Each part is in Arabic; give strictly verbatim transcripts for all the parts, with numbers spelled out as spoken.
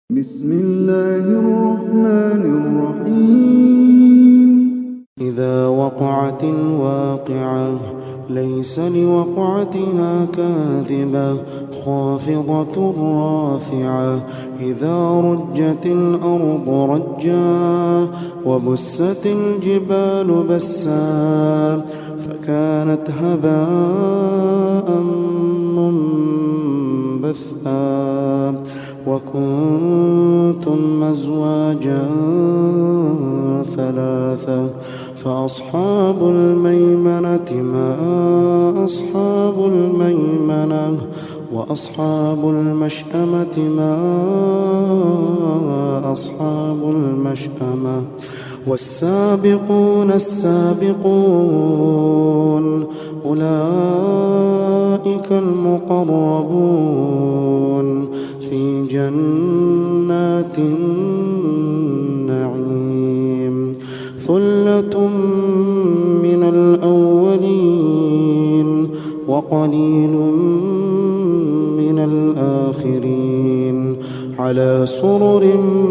بسم الله الرحمن الرحيم. إذا وقعت الواقعة ليس لوقعتها كاذبة خافضة رافعة. إذا رجت الأرض رجا وبست الجبال بسا فكانت هباء منبثا وكنتم أزواجا ثلاثة فأصحاب الميمنة ما أصحاب الميمنة وأصحاب المشأمة ما أصحاب المشأمة. والسابقون السابقون أولئك المقربون في جنات النعيم. ثلة من الأولين وقليل من الآخرين. على سرر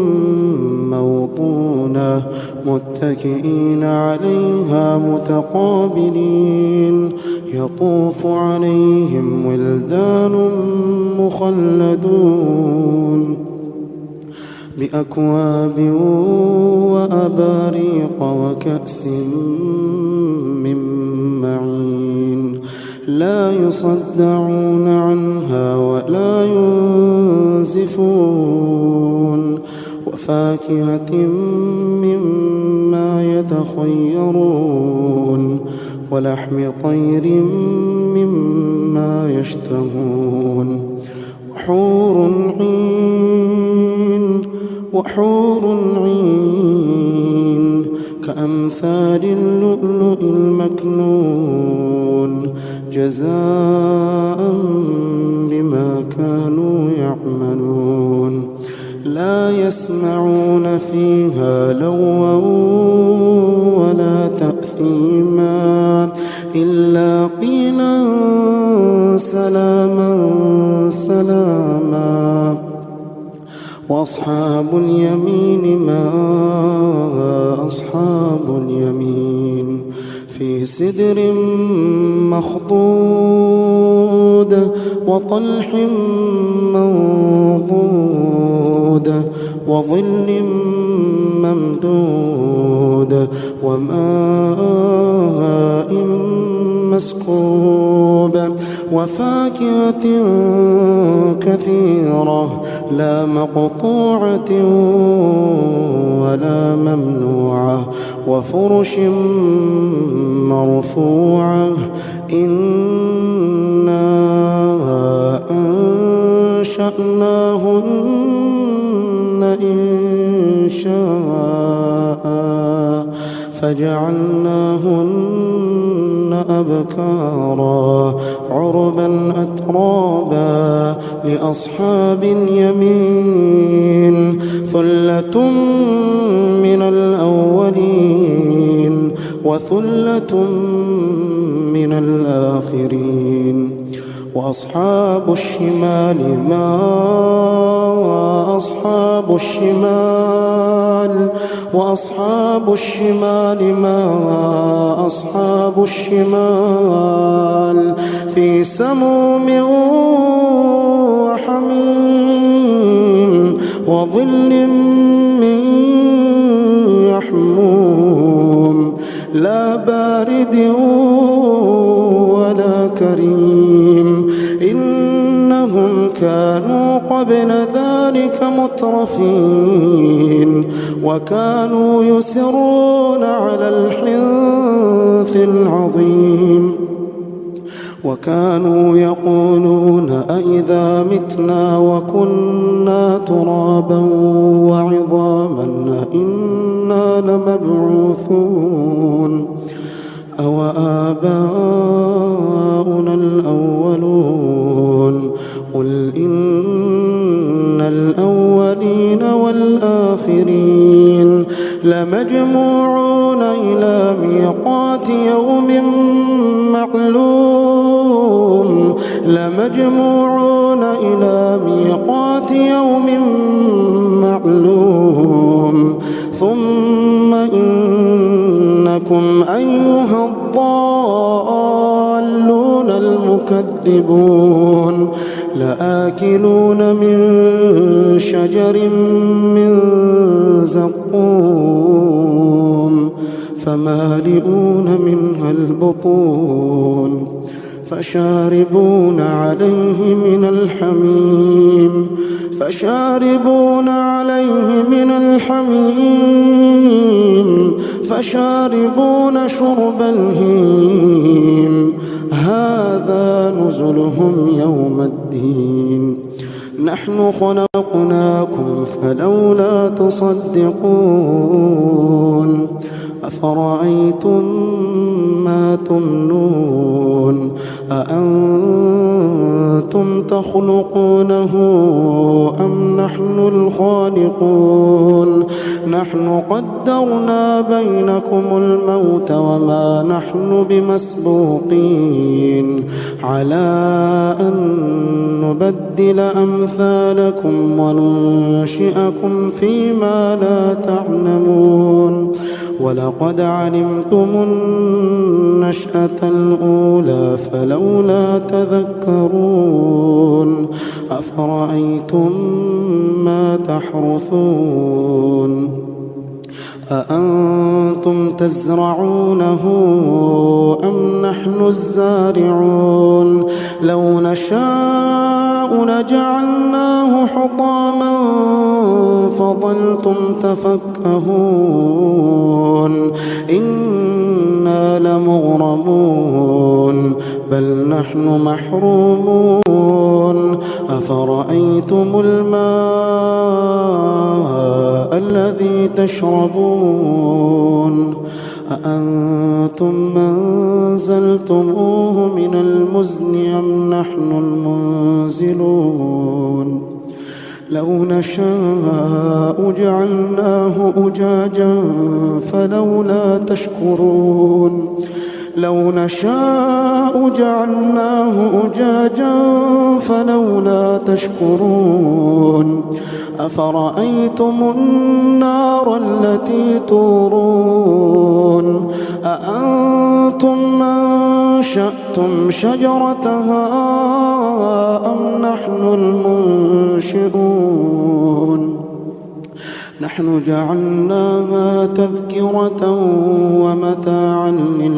موضونة متكئين عليها متقابلين. يطوف عليهم ولدان مخلدون بأكواب وأباريق وكأس من معين. لا يصدعون عنها ولا ينزفون. وفاكهة مما يتخيرون ولحم طير مما يشتهون. وحور عين وحور عين كأمثال اللؤلؤ المكنون جزاء بما كانوا يعملون. لا يسمعون فيها لغوا ولا تأثيما إلا قيلا سلاما سلاما. وأصحاب اليمين ما أصحاب اليمين في سدر مخضود وطلح منضود وظل ممدود وماء مسكوب. وفاكهة كثيرة لا مقطوعة ولا ممنوعة. وفرش مرفوعة. إنا أنشأناهن إنشاء فجعلناهن أبكارا عربا أترابا لأصحاب اليمين. ثلة من الأولين وثلة من الآخرين. وأصحاب الشمال ما أصحاب الشمال وأصحاب الشمال ما أصحاب الشمال في سموم وحميم وظل من يحموم لا بارد ولا كريم. إنهم كانوا قبل ذلك مترفين وكانوا يسرون على الحنث العظيم. وكانوا يقولون أئذا متنا وكنا ترابا وعظاما أئنا لمبعوثون أو آباؤنا الأولون. قل إن الأولين والآخرين لمجموعون إلى ميقات يوم معلوم. لمجموعون إلى ميقات يوم إنكم أيها الضالون المكذبون لآكلون من شجر من زقوم فمالئون منها البطون فشاربون عليه من الحميم فشاربون عليه من الحميم فشاربون شرب الهيم هذا نزلهم يوم الدين نحن خلقناكم فلولا تصدقون أفرأيتم ما تمنون أأنتم تخلقونه أم نحن الخالقون نحن قدرنا بينكم الموت وما نحن بمسبوقين على أن نبدل أمثالكم وننشئكم فيما لا تعلمون ولقد علمتم النشأة الأولى فلولا تذكرون أفرأيتم ما تحرثون أأنتم تزرعونه أم نحن الزارعون لو نشاء لجعلناه حطاما فظلتم تفكهون إنا لمغرمون بل نحن محرومون أفرأيتم الماء الذي تشربون أأنتم أنزلتموه من المزن أم نحن المنزلون لو نشاء جعلناه أجاجا فلولا تشكرون لو نشاء جعلناه أجاجا فلولا تشكرون أفرأيتم النار التي تورون أأنتم أنشأتم شجرتها أم نحن المنشئون نحن جعلناها تذكرة ومتاعا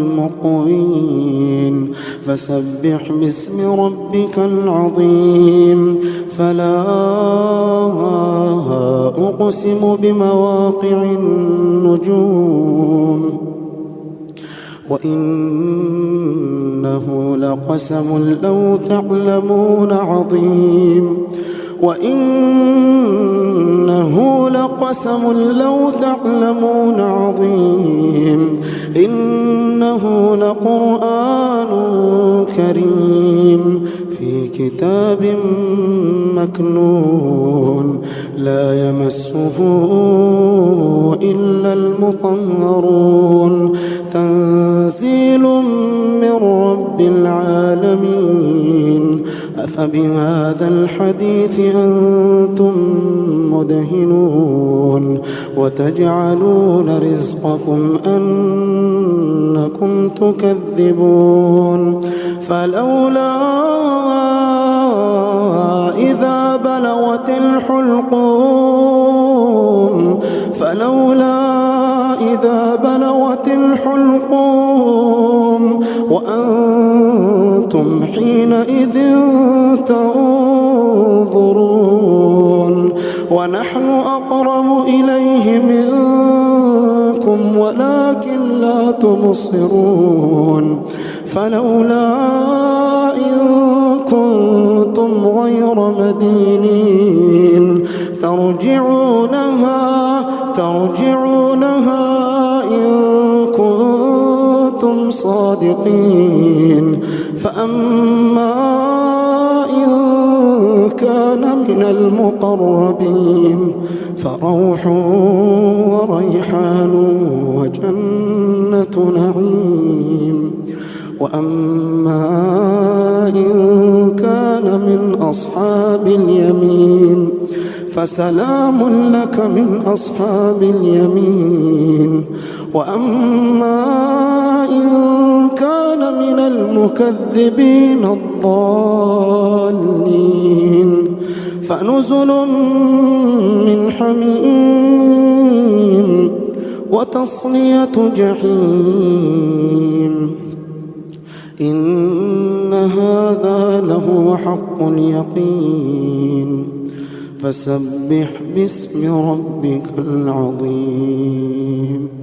للمقوين فسبح باسم ربك العظيم فلا أقسم بمواقع النجوم وإنه لقسم لو تعلمون عظيم وإنه لقسم لو تعلمون عظيم إنه لقرآن كريم في كتاب مكنون لا يمسه إلا المطهرون تنزيل من رب العالمين أفبهذا الحديث أنتم مدهنون وتجعلون رزقكم أنكم تكذبون فلولا إذا بلغت الحلقوم فلولا إذا بلغت الحلقوم وأنتم حينئذ تنظرون ونحن أقرب إليه منكم ولكن لا تبصرون فلولا إن كنتم غير مدينين ترجعونها ترجعونها إن كنتم صادقين فأما إن كان من المقربين فروح وريحان وجنة نعيم وأما إن كان من أصحاب اليمين فسلام لك من أصحاب اليمين. وأما إن كان من المكذبين الضالين فنزل من حميم وتصلية جحيم. إن هذا لهو حق اليقين. فسبح باسم ربك العظيم.